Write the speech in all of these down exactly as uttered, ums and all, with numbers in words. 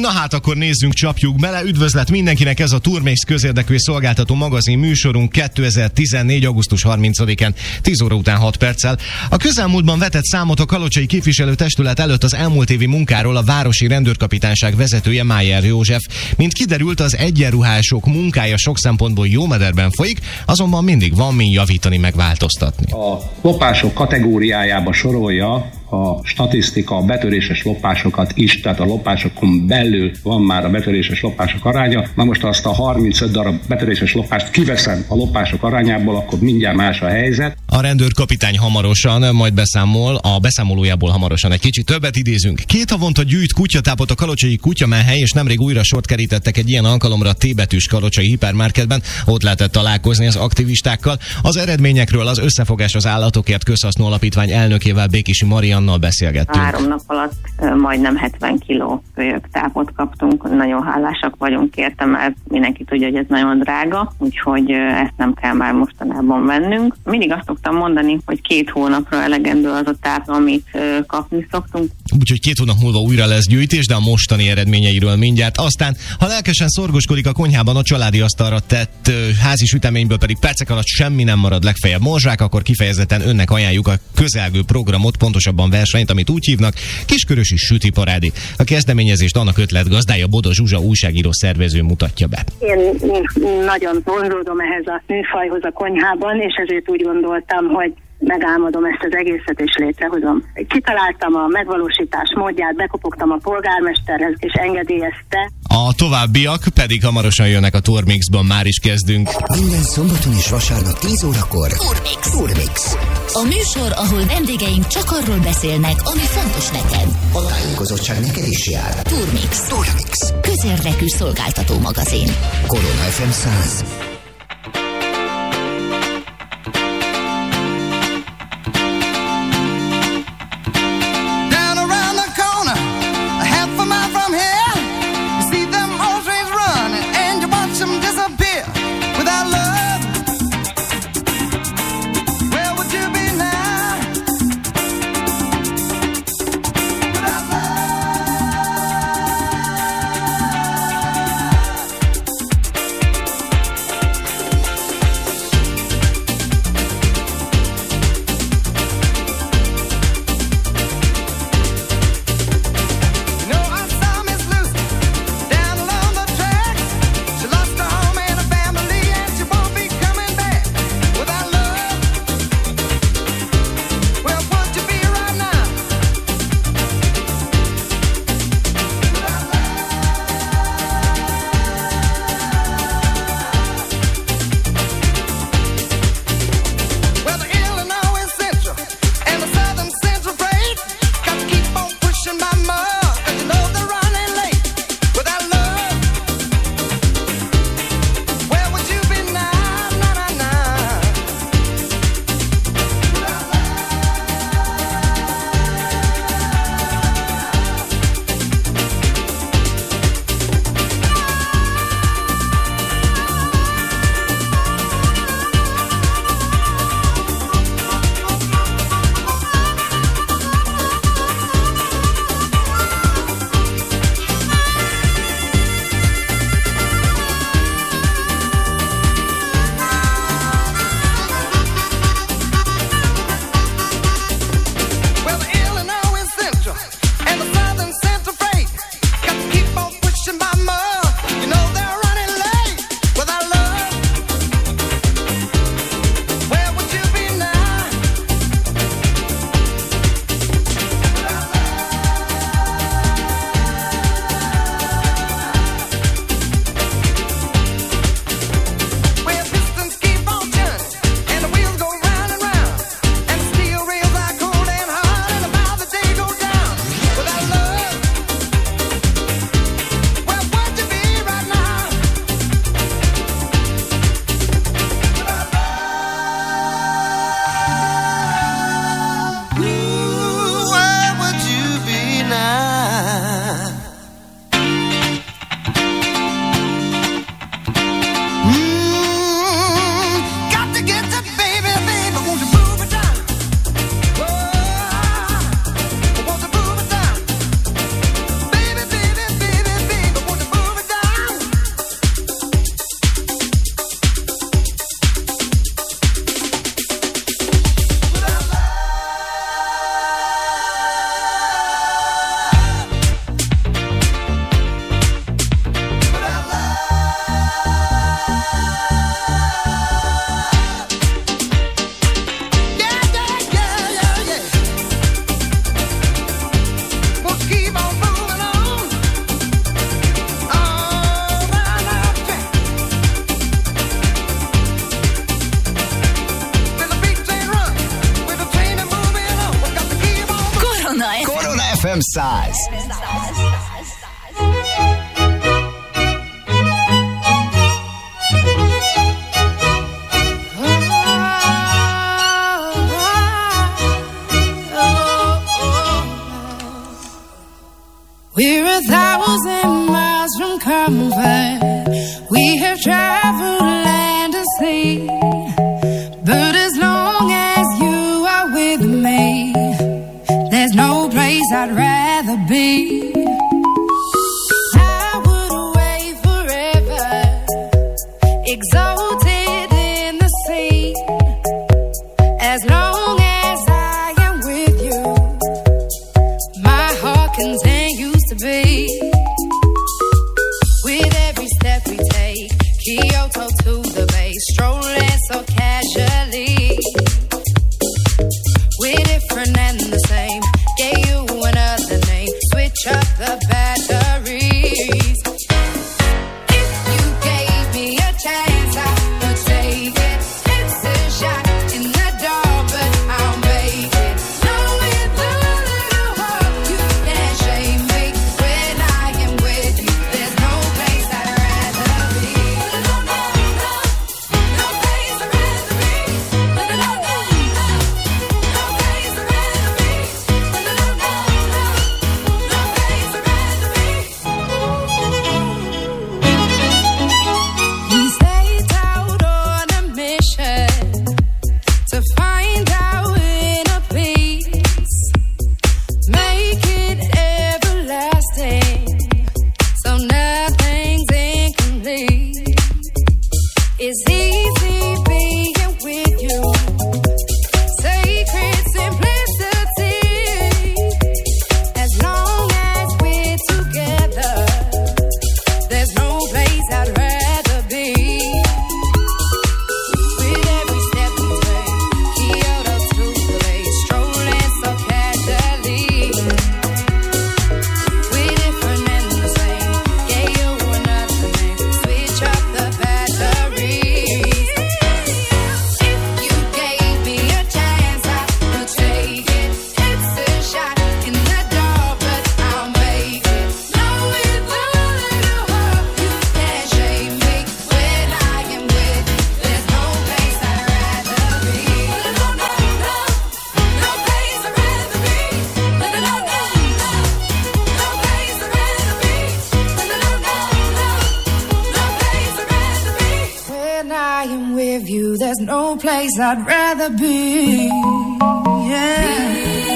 Na hát akkor nézzünk, csapjuk bele. Üdvözlet mindenkinek, ez a Turmix közérdekű és szolgáltató magazin műsorunk kétezer-tizennégy. augusztus harmincadikán tíz óra után hat perccel. A közelmúltban vetett számot a kalocsai képviselőtestület előtt az elmúlt évi munkáról a városi rendőrkapitányság vezetője, Májer József. Mint kiderült, az egyenruhások munkája sok szempontból jó mederben folyik, azonban mindig van min javítani, meg változtatni. A lopások kategóriájába sorolja a statisztika a betöréses lopásokat is, tehát a lopásokon belül van már a betöréses lopások aránya. Na most azt a harmincöt darab betöréses lopást kiveszem a lopások arányából, akkor mindjárt más a helyzet. A rendőrkapitány hamarosan majd beszámol, a beszámolójából hamarosan egy kicsit többet idézünk. Két havonta gyűjt kutyatápot a kalocsai kutyamenhely, és nemrég újra sort kerítettek egy ilyen alkalomra a T-betűs kalocsai hipermarketben. Ott lehetett találkozni az aktivistákkal. Az eredményekről az Összefogás az Állatokért Közhasznú Alapítvány elnökével, Békési Mariannal beszélgettünk. Három nap alatt majdnem hetven kiló kölyöktápot kaptunk. Nagyon hálásak vagyunk érte, mert mindenki tudja, hogy ez nagyon drága, úgyhogy ezt nem kell már mostanában vennünk. Mindig azt szoktam mondani, hogy két hónapra elegendő az a táp, amit kapni szoktunk. Úgyhogy két hónap múlva újra lesz gyűjtés, de a mostani eredményeiről mindjárt. Aztán, ha lelkesen szorgoskodik a konyhában a családi asztalra tett házi süteményből pedig percek alatt semmi nem marad, legfeljebb morzsák, akkor kifejezetten önnek ajánljuk a közelgő programot, pontosabban versenyt, amit úgy hívnak Kiskörösi Sütiparádi. A kezdeményezést annak ötletgazdája, Boda Zsuzsa újságíró szervező mutatja be. Én nagyon vonzódom ehhez a műfajhoz a konyhában, és ezért úgy gondoltam, hogy megálmodom ezt az egészet, és létrehozom. Kitaláltam a megvalósítás módját, bekopogtam a polgármesterhez, és engedélyezte. A továbbiak pedig hamarosan jönnek a Turmixban, már is kezdünk. Minden szombaton és vasárnap tíz órakor Turmix. Turmix. A műsor, ahol vendégeink csak arról beszélnek, ami fontos neked. A tájékozottság neked is jár. Turmix. Turmix. Közérdekű szolgáltató magazin. Korona ef em száz. em száz. We're a thousand miles from comfort. We have traveled land and sea. But as long as you are with me, there's no place I'd rather be. I would away forever, exalted in the sea. As long as I am with you, my heart continues to be. With every step we take, Kyoto to the bay, strolling so casually. We're different and the same, gave you another name, switch up the batteries. If you gave me a chance, I would take it. It's a shot in the dark, but I'll make it. Knowing the little heart, you can't shame me. When I am with you, there's no place I'd rather be. No, no, no, no place I'd rather be. No, no, no, no, no place I'd rather be. No, no, no, no, no place I'd rather be. We set out on a mission to find our inner peace, make it everlasting, so nothing's incomplete. It's easy being with you, sacred simplicity. As long as we're together, there's no place I'd rather be. With every step we take, Kyoto to the bay, strolling so casually. We're different and the same, gave you another name, switch up the batteries. If you gave me a chance, I would take it. It's a shot in the dark, but I'll make it. Knowing the little heart, you can't shame me. When I am with you, there's no place I'd rather be. No, no, no, no place I'd rather be. No, no, no, no, no place I'd rather be. No, no, no, no, no place I'd rather be. When I am with you, there's no place I'd rather be. Yeah.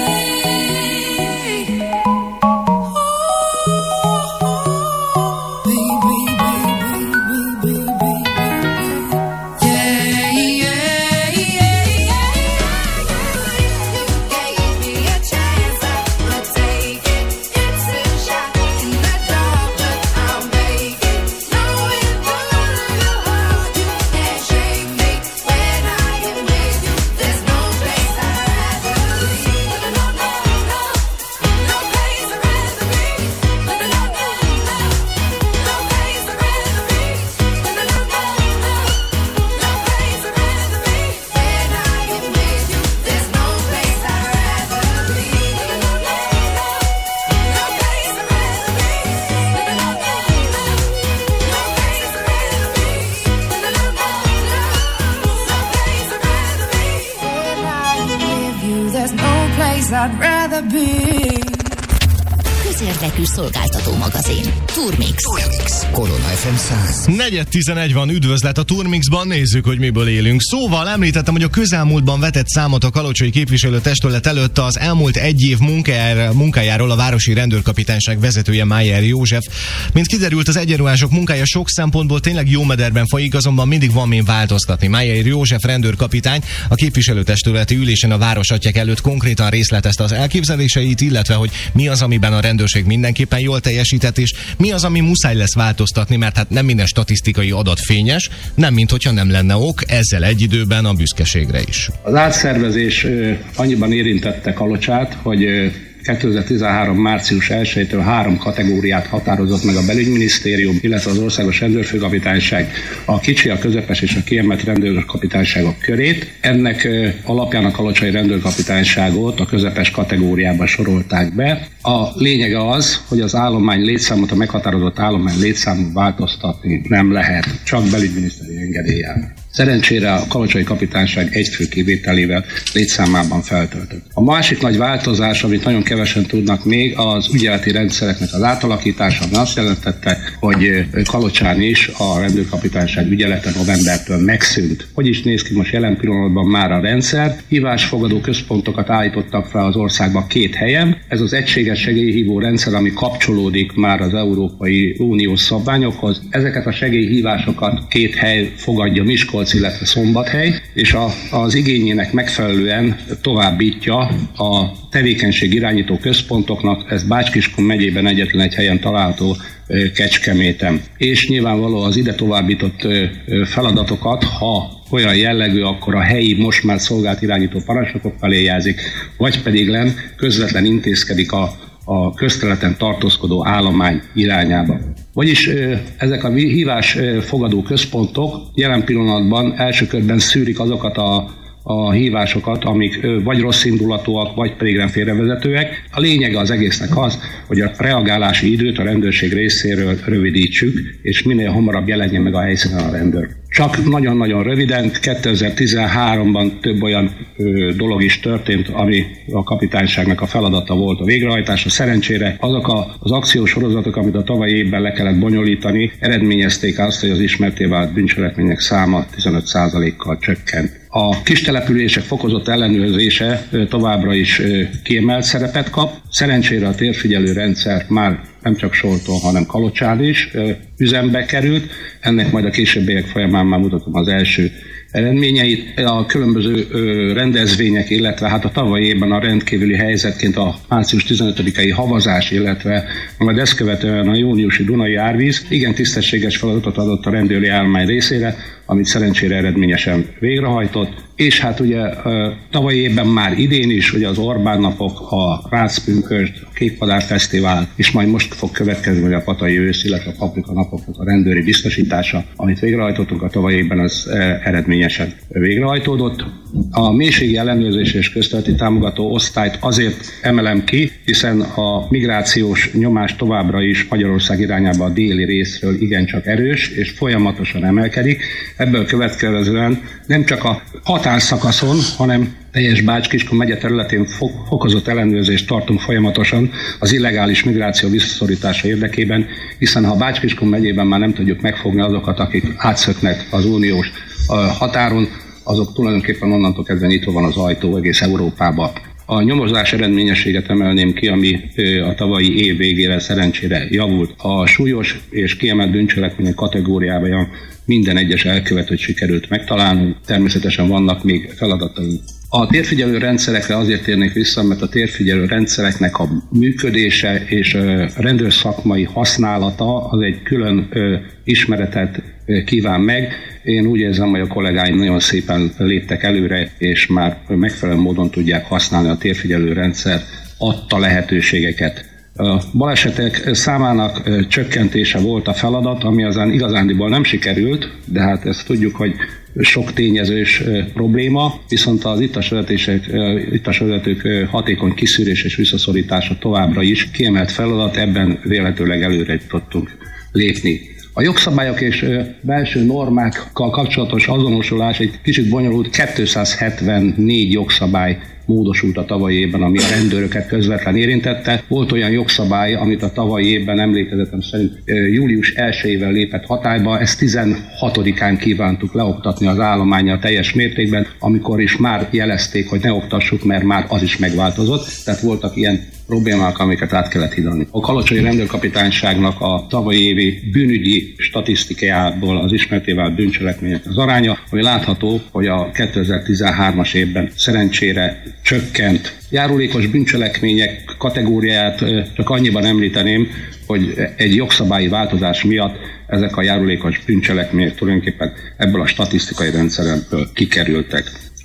Baby, baby, baby, baby, yeah, yeah, yeah, yeah. You gave me a chance, I would take it. It's a shot in the dark, but I'll make it. Knowing the little heart, you can't shake me. When I am with you, there's no place I'd rather be. No, no, no, no place I'd rather be. No, no, no, no, no place I'd rather be. No, no, no, no, no place I'd rather be. When I am with you, there's no place I'd rather be. No, no, no, no place I'd rather be. No, no, no, no, no place I'd rather be. No, no, no, no place I'd rather be. When I am with you, there's no place I'd rather be. Közérdekű szolgáltató magazin. Turmix. Turmix. Korona ef em száz. negyven tizenegy van, üdvözlet a Turmixban, nézzük, hogy miből élünk. Szóval említettem, hogy a közelmúltban vetett számot a kalocsai képviselőtestület előtt az elmúlt egy év munkájára, munkájáról a városi rendőrkapitányság vezetője Májer József. Mint kiderült, az egyenruhások munkája sok szempontból tényleg jó mederben folyik, azonban mindig van min változtatni. Májer József rendőrkapitány a képviselőtestületi ülésen a városatják előtt konkrétan részletezte az elképzeléseit, illetve hogy mi az, amiben a rendőrség mindenképpen jól teljesített, és mi az, ami muszáj lesz változtatni, mert hát nem minden statisztikai adat fényes, nem minthogyha nem lenne ok, ezzel egy időben a büszkeségre is. Az átszervezés annyiban érintette Kalocsát, hogy kétezer-tizenhárom. március elsejétől három kategóriát határozott meg a belügyminisztérium, illetve az Országos Rendőrfőkapitányság a kicsi, a közepes és a kiemelt rendőrkapitányságok körét. Ennek alapján a Kalocsai Rendőrkapitányságot a közepes kategóriába sorolták be. A lényege az, hogy az állomány létszámot, a meghatározott állomány létszámot változtatni nem lehet, csak belügyminiszteri engedéllyel. Szerencsére a Kalocsai Kapitányság egy fő kivételével létszámában feltöltött. A másik nagy változás, amit nagyon kevesen tudnak még, az ügyeleti rendszereknek az átalakítása, ami azt jelentette, hogy Kalocsán is a rendőrkapitányság ügyelete novembertől megszűnt. Hogy is néz ki most jelen pillanatban már a rendszer? Hívásfogadó központokat állítottak fel az országban két helyen. Ez az egységes segélyhívó rendszer, ami kapcsolódik már az Európai Uniós szabványokhoz. Ezeket a segélyhívásokat két hely fogadja, Miskolc, illetve Szombathely, és a, az igényének megfelelően továbbítja a tevékenység irányító központoknak, ez Bács-Kiskun megyében egyetlen egy helyen található Kecskeméten. És nyilvánvaló az ide továbbított feladatokat, ha olyan jellegű, akkor a helyi most már szolgált irányító parancsnokok felé jelzik, vagy pedig len közvetlen intézkedik a, a közterületen tartózkodó állomány irányába. Vagyis ezek a hívás fogadó központok jelen pillanatban első körben szűrik azokat a a hívásokat, amik vagy rossz indulatúak, vagy pedig nem félrevezetőek. A lényege az egésznek az, hogy a reagálási időt a rendőrség részéről rövidítsük, és minél hamarabb jelenjen meg a helyszínen a rendőr. Csak nagyon-nagyon röviden, kétezer-tizenháromban több olyan ö, dolog is történt, ami a kapitányságnak a feladata volt a végrehajtása. Szerencsére azok a, az akciósorozatok, amit a tavalyi évben le kellett bonyolítani, eredményezték azt, hogy az ismertté vált bűncselekmények száma tizenöt százalékkal csökkent. A kistelepülések fokozott ellenőrzése továbbra is kiemelt szerepet kap. Szerencsére a térfigyelő rendszer már nem csak Soltól, hanem Kalocsán is üzembe került. Ennek majd a későbbiek folyamán már mutatom az első eredményeit. A különböző rendezvények, illetve hát a tavalyi évben a rendkívüli helyzetként a március tizenötödikei havazás, illetve majd ezt követően a júniusi Dunai árvíz igen tisztességes feladatot adott a rendőri állomány részére, amit szerencsére eredményesen végrehajtott. És hát ugye tavalyi évben már idén is, ugye az Orbán napok, a Rácz-pünkösd, a Kékpadár Fesztivál, és majd most fog következni, hogy a Patai ősz, illetve a Paprika napoknak a rendőri biztosítása, amit végrehajtottunk a tavalyi évben, az eredményesen végrehajtódott. A mélységi ellenőrzés és közterületi támogató osztályt azért emelem ki, hiszen a migrációs nyomás továbbra is Magyarország irányába a déli részről igencsak erős, és folyamatosan emelkedik. Ebből következően nem csak a határszakaszon, hanem teljes Bács-Kiskun megye területén fokozott ellenőrzést tartunk folyamatosan az illegális migráció visszaszorítása érdekében, hiszen ha Bács-Kiskun megyében már nem tudjuk megfogni azokat, akik átszöknek az uniós határon, azok tulajdonképpen onnantól kezdve nyitva van az ajtó egész Európába. A nyomozás eredményességet emelném ki, ami a tavalyi év végére szerencsére javult. A súlyos és kiemelt bűncselekmények kategóriában minden egyes elkövetőt sikerült megtalálnunk. Természetesen vannak még feladataink. A térfigyelő rendszerekre azért térnék vissza, mert a térfigyelő rendszereknek a működése és a rendőrszakmai használata az egy külön ismeretet kíván meg. Én úgy érzem, hogy a kollégáim nagyon szépen léptek előre, és már megfelelő módon tudják használni a térfigyelő rendszer adta lehetőségeket. A balesetek számának csökkentése volt a feladat, ami azán igazándiból nem sikerült, de hát ezt tudjuk, hogy sok tényezős probléma, viszont az ittas vezetők hatékony kiszűrés és visszaszorítása továbbra is kiemelt feladat, ebben véletőleg előre tudtunk lépni. A jogszabályok és belső normákkal kapcsolatos azonosulás egy kicsit bonyolult, kétszázhetvennégy jogszabály módosult a tavalyi évben, ami a rendőröket közvetlen érintette. Volt olyan jogszabály, amit a tavalyi évben emlékezetem szerint július elsejével lépett hatályba, ezt tizenhatodikán kívántuk leoktatni az állománnyal teljes mértékben, amikor is már jelezték, hogy ne oktassuk, mert már az is megváltozott, tehát voltak ilyen problémák, amiket át kellett hidalni. A Kalocsai Rendőrkapitányságnak a tavalyi évi bűnügyi statisztikájából az ismertté vált bűncselekmények az aránya, ami látható, hogy a kétezer-tizenhármas évben szerencsére csökkent. Járulékos bűncselekmények kategóriáját csak annyiban említeném, hogy egy jogszabályi változás miatt ezek a járulékos bűncselekmények tulajdonképpen ebből a statisztikai rendszerből kikerültek.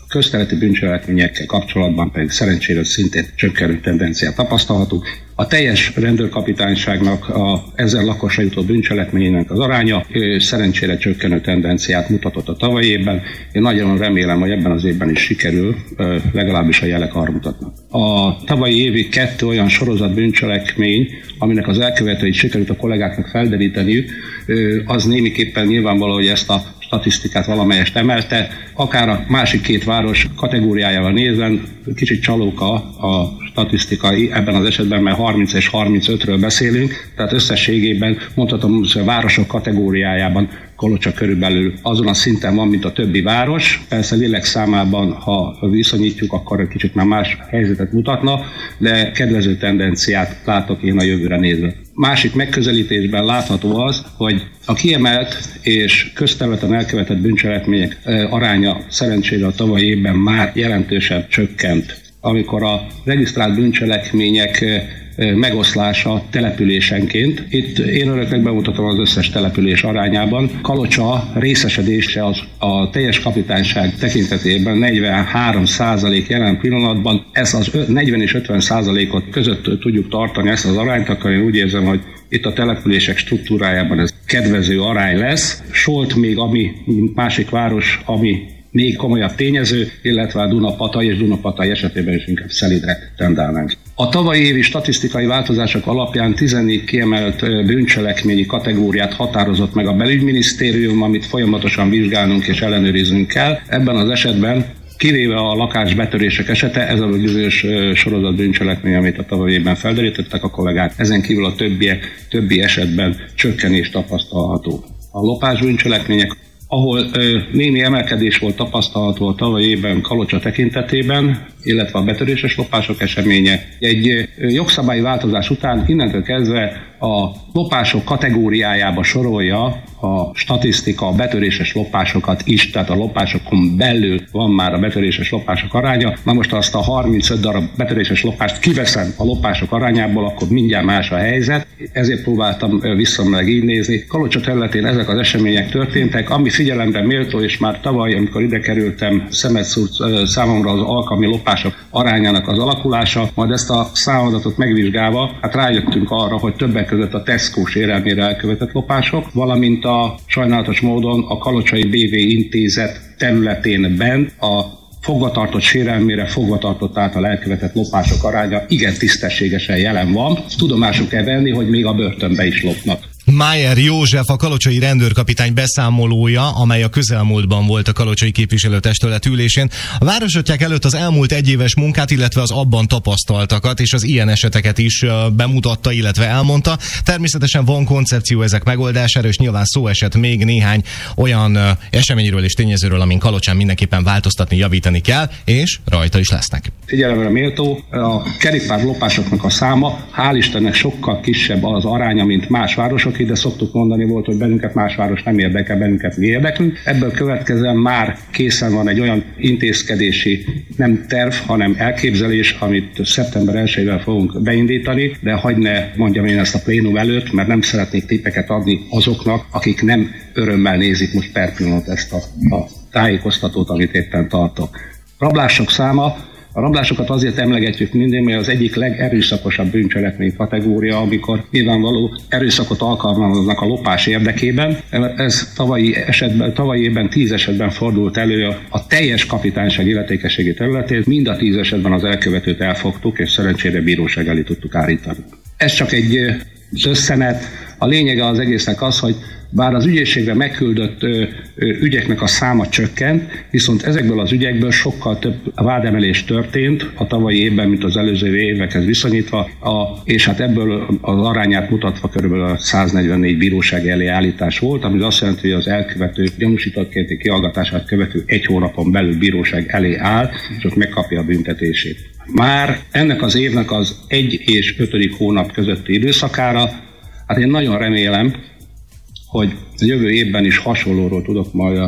közterületi bűncselekményekkel kapcsolatban pedig szerencsére szintén csökkenő tendenciát tapasztalhatunk. A teljes rendőrkapitányságnak a ezer lakosra jutó bűncselekményének az aránya szerencsére csökkenő tendenciát mutatott a tavalyi évben. Én nagyon remélem, hogy ebben az évben is sikerül, legalábbis a jelek arra mutatnak. A tavalyi évi kettő olyan sorozat bűncselekmény, aminek az elkövetőit sikerült a kollégáknak felderíteniük, az némiképpen nyilvánvaló, hogy ezt a statisztikát valamelyest emelte, akár a másik két város kategóriájával nézve, kicsit csalóka a statisztika ebben az esetben, mert harminc és harmincötről beszélünk, tehát összességében mondhatom, hogy a városok kategóriájában Kalocsa körülbelül azon a szinten van, mint a többi város. Persze lélek számában, ha viszonyítjuk, akkor egy kicsit már más helyzetet mutatna, de kedvező tendenciát látok én a jövőre nézve. Másik megközelítésben látható az, hogy a kiemelt és közterületen elkövetett bűncselekmények aránya szerencsére a tavalyi évben már jelentősen csökkent. Amikor a regisztrált bűncselekmények megoszlása településenként. Itt én önöknek bemutatom az összes település arányában. Kalocsa részesedése az a teljes kapitányság tekintetében negyvenhárom százalék jelen pillanatban. Ez az negyven és ötven százalékot között tudjuk tartani ezt az arányt, akkor én úgy érzem, hogy itt a települések struktúrájában ez kedvező arány lesz. Solt még, ami másik város, ami még komolyabb tényező, illetve a Dunapatai és Dunapatai esetében is inkább szelídre tendálnánk. A tavalyi évi statisztikai változások alapján tizennégy kiemelt bűncselekményi kategóriát határozott meg a belügyminisztérium, amit folyamatosan vizsgálnunk és ellenőriznünk kell. Ebben az esetben, kivéve a lakásbetörések esete, ez a bizonyos sorozat bűncselekmény, amit a tavalyi évben felderítettek a kollégák, ezen kívül a többi, többi esetben csökkenés tapasztalható. A lopás bűncselekmények, ahol ö, némi emelkedés volt tapasztalható a tavalyi évben Kalocsa tekintetében, illetve a betöréses lopások eseménye. Egy ö, jogszabályi változás után innentől kezdve a lopások kategóriájába sorolja a statisztika a betöréses lopásokat is, tehát a lopásokon belül van már a betöréses lopások aránya. Na most azt a harmincöt darab betöréses lopást kiveszem a lopások arányából, akkor mindjárt más a helyzet. Ezért próbáltam visszamenőleg így nézni. Kalocsa területén ezek az események történtek, ami figyelemre méltó, és már tavaly, amikor ide kerültem, szemet szúrt számomra az alkalmi lopások arányának az alakulása, majd ezt a számadatot megvizsgálva, hát rájöttünk arra, hogy többek között a Tesco sérelmére elkövetett lopások, valamint a sajnálatos módon a Kalocsai bé vé intézet területén bent a fogvatartott sérelmére fogvatartott által elkövetett lopások aránya igen tisztességesen jelen van. Tudomásuk kell venni, hogy még a börtönbe is lopnak. Májer József, a kalocsai rendőrkapitány beszámolója, amely a közelmúltban volt a kalocsai képviselőtestület ülésén. A városotják előtt az elmúlt egyéves munkát, illetve az abban tapasztaltakat és az ilyen eseteket is bemutatta, illetve elmondta. Természetesen van koncepció ezek megoldására, és nyilván szó esett még néhány olyan eseményről és tényezőről, amin Kalocsán mindenképpen változtatni, javítani kell, és rajta is lesznek. Figyelemre méltó, a kerékpár lopásoknak a száma, hál' Istennek sokkal kisebb az aránya, mint más városok. Ide szoktuk mondani volt, hogy bennünket más város nem érdekel, bennünket mi érdekünk. Ebből következően már készen van egy olyan intézkedési nem terv, hanem elképzelés, amit szeptember elsejével fogunk beindítani, de hagyj ne mondjam én ezt a plénum előtt, mert nem szeretnék tippeket adni azoknak, akik nem örömmel nézik most per pillanat ezt a, a tájékoztatót, amit éppen tartok. Rablások száma. A rablásokat azért emlegetjük mindig, mert az egyik legerőszakosabb bűncselekmény kategória, amikor nyilvánvaló erőszakot alkalmaznak a lopás érdekében. Ez tavalyi esetben, tavalyi évben tíz esetben fordult elő a teljes kapitányság illetékességi területén. Mind a tíz esetben az elkövetőt elfogtuk, és szerencsére bíróság elé tudtuk állítani. Ez csak egy összenet. A lényege az egésznek az, hogy bár az ügyészségre megküldött ö, ö, ügyeknek a száma csökkent, viszont ezekből az ügyekből sokkal több vádemelés történt a tavalyi évben, mint az előző évekhez viszonyítva, a, és hát ebből az arányát mutatva körülbelül száznegyvennégy bíróság elé állítás volt, ami azt jelenti, hogy az elkövető gyanúsítottként kihallgatását követő egy hónapon belül bíróság elé áll, és ott megkapja a büntetését. Már ennek az évnek az egy és ötödik hónap közötti időszakára, hát én nagyon remélem, hogy a jövő évben is hasonlóról tudok majd a,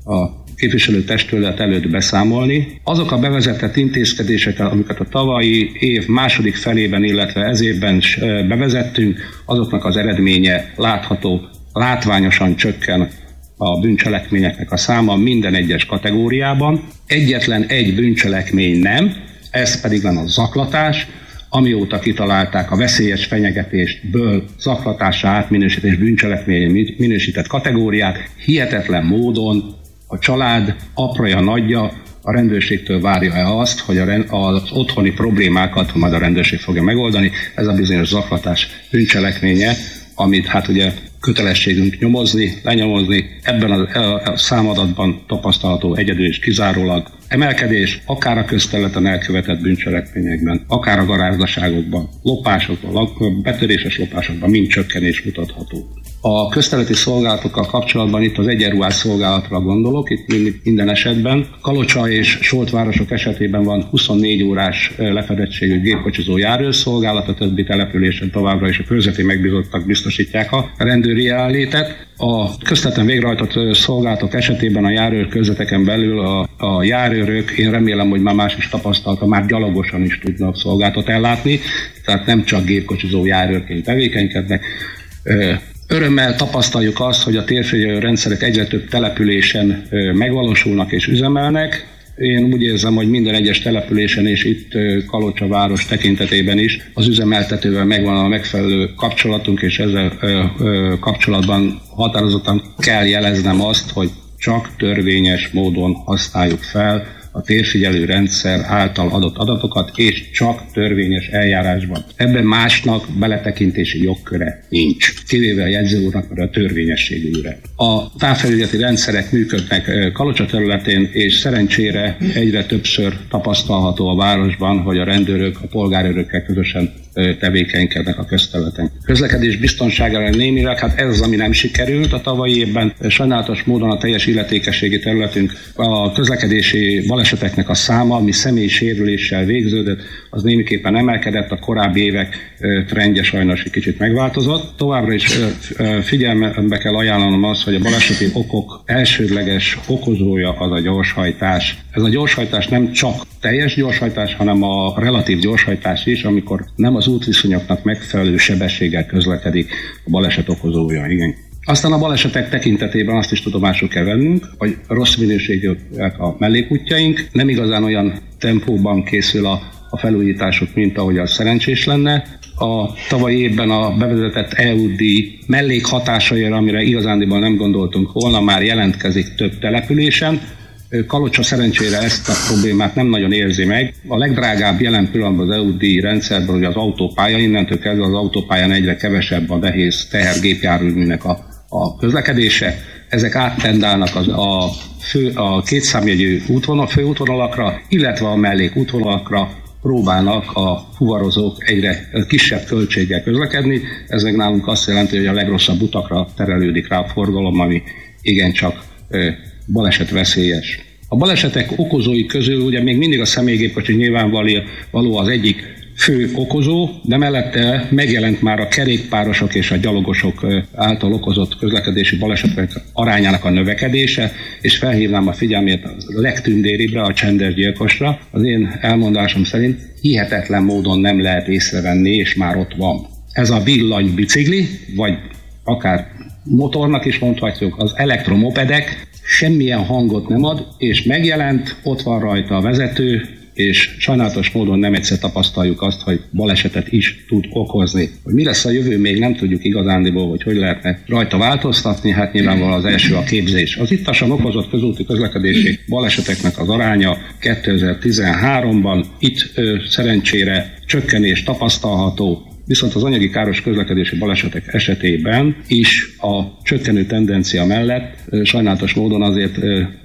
a képviselőtestület előtt beszámolni. Azok a bevezetett intézkedések, amiket a tavalyi év második felében, illetve ez évben is bevezettünk, azoknak az eredménye látható, látványosan csökken a bűncselekményeknek a száma minden egyes kategóriában. Egyetlen egy bűncselekmény nem, ez pedig nem a zaklatás, amióta kitalálták a veszélyes fenyegetésből zaklatásra átminősítés bűncselekményen minősített kategóriát, hihetetlen módon a család apraja, nagyja a rendőrségtől várja azt, hogy az otthoni problémákat majd a rendőrség fogja megoldani. Ez a bizonyos zaklatás bűncselekménye, amit hát ugye kötelességünk nyomozni, lenyomozni. Ebben a, a számadatban tapasztalható egyedül és kizárólag emelkedés, akár a közterületen elkövetett bűncselekményekben, akár a garázdaságokban, lopásokban, betöréses lopásokban mind csökkenés mutatható. A közterületi szolgálatokkal kapcsolatban itt az egyenruhás szolgálatra gondolok, itt mindig minden esetben. Kalocsa és Solt városok esetében van huszonnégy órás lefedettségű gépkocsizó járőrszolgálat, a többi településen továbbra is a körzeti megbízottak biztosítják a rendőri jelenlétet. A közterületen végrehajtott szolgálatok esetében a járőr körzeteken belül a, a járőrök, én remélem, hogy már más is tapasztalta, már gyalogosan is tudnak szolgáltat ellátni, tehát nem csak gépkocsizó járőrként tevékenykednek. Örömmel tapasztaljuk azt, hogy a térfigyelő rendszerek egyre több településen megvalósulnak és üzemelnek. Én úgy érzem, hogy minden egyes településen és itt Kalocsa város tekintetében is az üzemeltetővel megvan a megfelelő kapcsolatunk, és ezzel kapcsolatban határozottan kell jeleznem azt, hogy csak törvényes módon használjuk fel a térfigyelő rendszer által adott adatokat, és csak törvényes eljárásban. Ebben másnak beletekintési jogköre nincs, kivéve a jegyző úrnak, mert a törvényességűre. A távfelügyeleti rendszerek működnek Kalocsa területén, és szerencsére egyre többször tapasztalható a városban, hogy a rendőrök a polgárőrökkel közösen tevékenykednek a közterületen. Közlekedés biztonságára némileg, hát ez az, ami nem sikerült a tavalyi évben. Sajnálatos módon a teljes illetékességi területünk a közlekedési baleseteknek a száma, ami személyi sérüléssel végződött, az némiképpen emelkedett, a korábbi évek trendje sajnos egy kicsit megváltozott. Továbbra is figyelmembe kell ajánlanom azt, hogy a baleseti okok elsődleges okozója az a gyorshajtás. Ez a gyorshajtás nem csak teljes gyorshajtás, hanem a relatív gyorshajtás is, amikor nem az útviszonyoknak megfelelő sebességgel közlekedik a baleset okozója. Igen. Aztán a balesetek tekintetében azt is tudomásul kell vennünk, hogy rossz minőségűek a mellékútjaink, nem igazán olyan tempóban készül a, a felújítások, mint ahogy az szerencsés lenne. A tavalyi évben a bevezetett é u-díj mellékhatásaira, amire igazándiból nem gondoltunk volna, már jelentkezik több településen. Kalocsa szerencsére ezt a problémát nem nagyon érzi meg. A legdrágább jelen pillanatban az é u-díj rendszerben ugye az autópálya, innentől kezdve az autópályán egyre kevesebb a nehéz tehergépjárműnek a, a közlekedése. Ezek áttendálnak az, a, fő, a kétszámjegyű útvonal, főútvonalakra, illetve a mellékútvonalakra próbálnak a fuvarozók egyre kisebb költséggel közlekedni. Ez meg nálunk azt jelenti, hogy a legrosszabb utakra terelődik rá a forgalom, ami igencsak balesetveszélyes. A balesetek okozói közül ugye még mindig a személygépkocsi nyilvánvaló az egyik fő okozó, de mellette megjelent már a kerékpárosok és a gyalogosok által okozott közlekedési balesetek arányának a növekedése, és felhívnám a figyelmét a legtündéribre, a csendes gyilkosra. Az én elmondásom szerint hihetetlen módon nem lehet észrevenni, és már ott van. Ez a villanybicikli, vagy akár motornak is mondhatjuk, az elektromopedek, semmilyen hangot nem ad, és megjelent, ott van rajta a vezető, és sajnálatos módon nem egyszer tapasztaljuk azt, hogy balesetet is tud okozni. Hogy mi lesz a jövő, még nem tudjuk igazándiból, hogy hogy lehetne rajta változtatni, hát nyilvánvalóan az első a képzés. Az ittasan okozott közúti közlekedési baleseteknek az aránya kétezer-tizenháromban, itt ö, szerencsére csökkenés tapasztalható, viszont az anyagi káros közlekedési balesetek esetében is a csökkenő tendencia mellett sajnálatos módon azért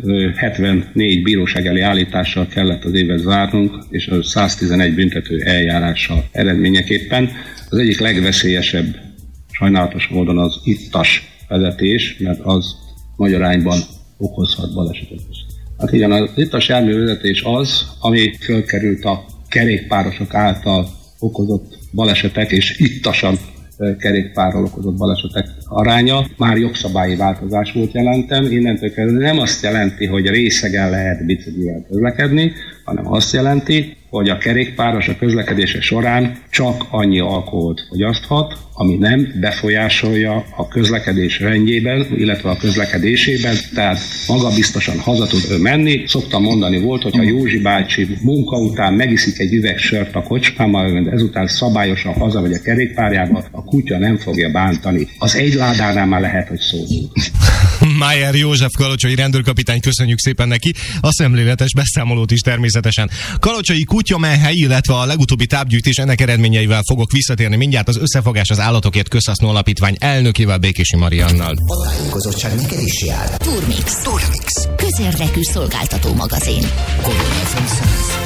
hetvennégy bíróság elé állítással kellett az évet zárnunk, és száztizenegy büntető eljárással eredményeképpen. Az egyik legveszélyesebb sajnálatos módon az ittas vezetés, mert az nagy arányban okozhat balesetet. Hát igen, az ittas járművezetés az, ami fölkerült a kerékpárosok által okozott balesetek és ittasan kerékpárral okozott balesetek aránya már jogszabályi változás volt jelentem. Innentől kezdve nem azt jelenti, hogy részegen lehet biciklivel közlekedni, hanem azt jelenti, hogy a kerékpáros a közlekedése során csak annyi alkoholt fogyaszthat, ami nem befolyásolja a közlekedés rendjében, illetve a közlekedésében, tehát magabiztosan haza tud ő menni. Szoktam mondani, volt, hogyha Józsi bácsi munka után megiszik egy üveg sört a kocsmában, de ezután szabályosan hazamegy a kerékpárjába, a kutya nem fogja bántani. Az egy ládánál már lehet, hogy szó. Májer József kalocsai rendőrkapitány, köszönjük szépen neki, a szemléletes beszámolót is természetesen. Kalocsai kutyamenhely, illetve a legutóbbi tápgyűjtés ennek eredményeivel fogok visszatérni mindjárt az Összefogás az Állatokért Közhasznú Alapítvány elnökével, Békési Mariannal. A tájékozottság neked is jár. Turmix. Turmix. Közérdekű szolgáltató magazin. Korona ef em száz.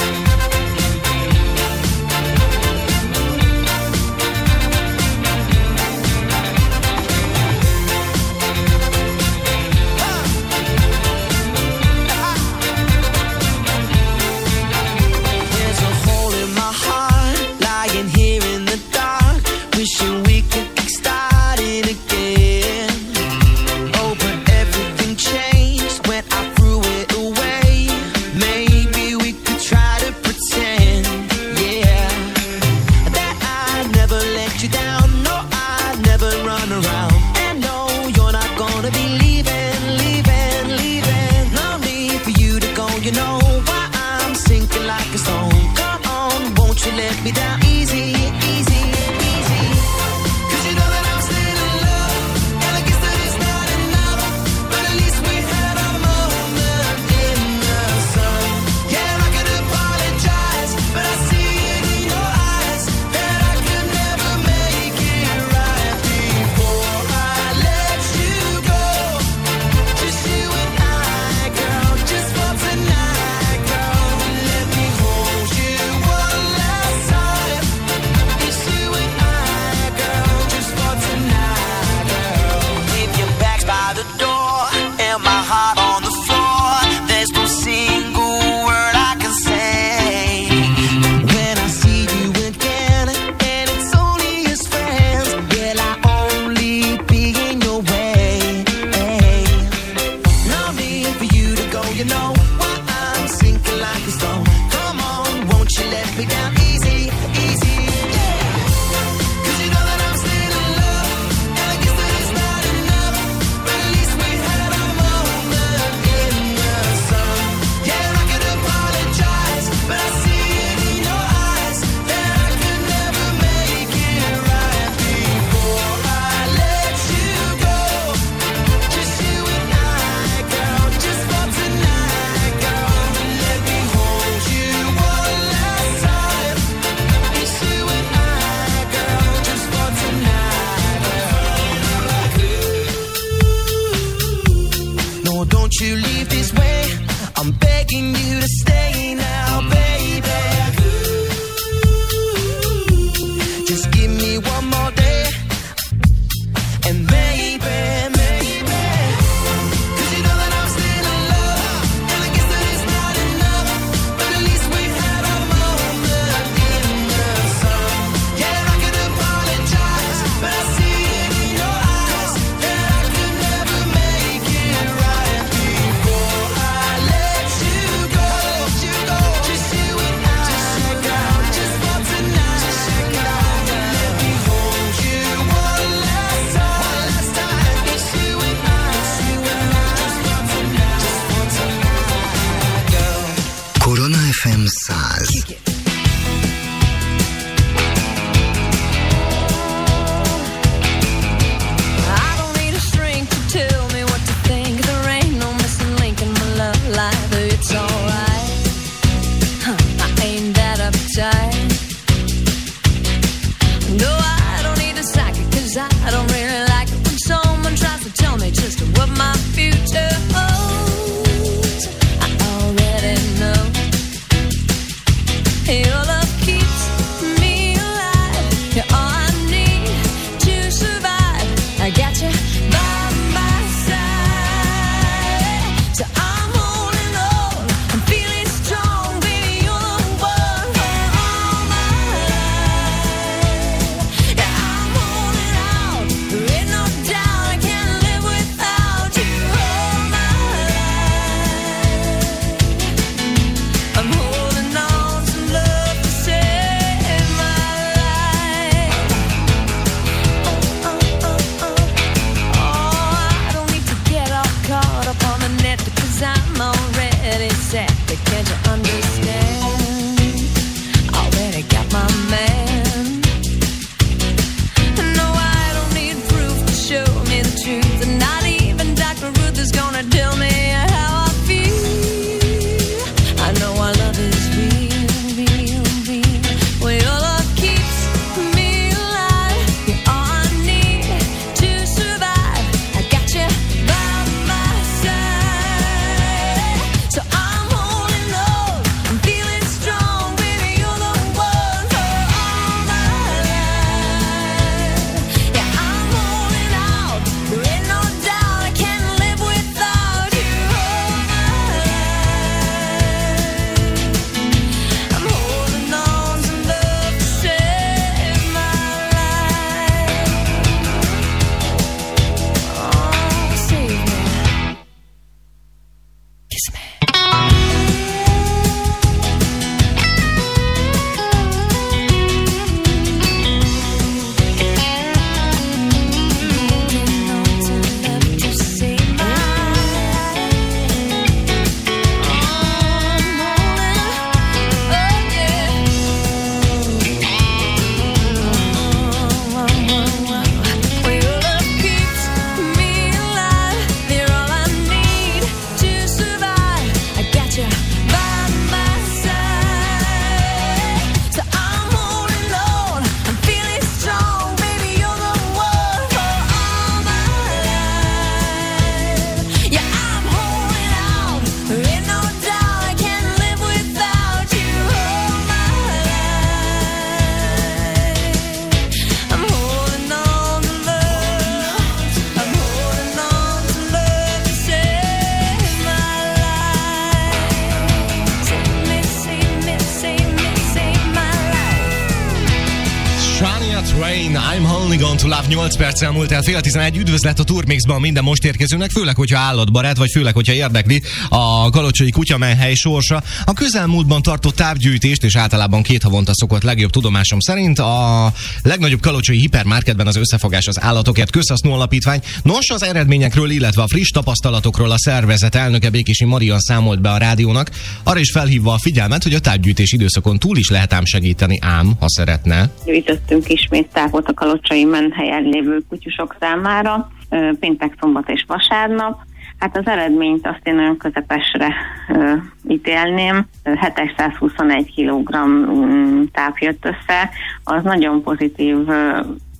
Wishing we could kick starting again. Oh, but everything changed when I threw it away. Maybe we could try to pretend, yeah, that I never let you down. No, I never run around. And no, you're not gonna be leaving, leaving, leaving. No need for you to go, you know why I'm sinking like a stone. Come on, won't you let me down easy, easy. Hold wanna tell me how I feel. I know our love is real, real, real. Well, your love keeps me alive. You're all I need to survive. I got you by my side. So I'm holding on, I'm feeling strong. Baby, you're the one for all my life. Yeah, I'm holding out. There ain't no doubt I can't live without you all my life. I'm holding on to love to save my life. Oh, save me. Kiss me. Holding on to love to save my life. Oh, I'm holding, oh yeah. Well, your love keeps me alive. You're all I need to survive. I got you by my side. So I'm holding on, I'm feeling strong. Baby, you're the one for all my life. Yeah, I'm holding out. There ain't no doubt I can't live without you all my life. I'm holding on to love. I'm holding on to love to save my life. Save me, save me, save me, save my life. Shania Twain, I'm holding on to love. nyolc perccel múlt el fél tizenegy. Üdvözlet a Turmixban minden most érkezőnek, főleg, hogyha állatbarát, vagy főleg, hogyha érdekli a kalocsai kutyamenhely sorsa. A közelmúltban tartott távgyűjtést, és általában két havonta szokott legjobb tudomásom szerint a legnagyobb kalocsai hipermarketben az Összefogás az Állatokért Közhasznú Alapítvány. Nos, az eredményekről, illetve a friss tapasztalatokról a szervezet elnöke Békési Marian számolt be a rádiónak, arra is felhívva a figyelmet, hogy a távgyűjtés időszakon túl is lehet ám segíteni, ám, ha szeretne. Gyűjtöttünk ismét távot a kalocsai menhelyen lévő kutyusok számára, ö, péntek, szombat és vasárnap. Hát az eredményt azt én nagyon közepesre ö, ítélném. hétszázhuszonegy kilogramm táv jött össze. Az nagyon pozitív ö,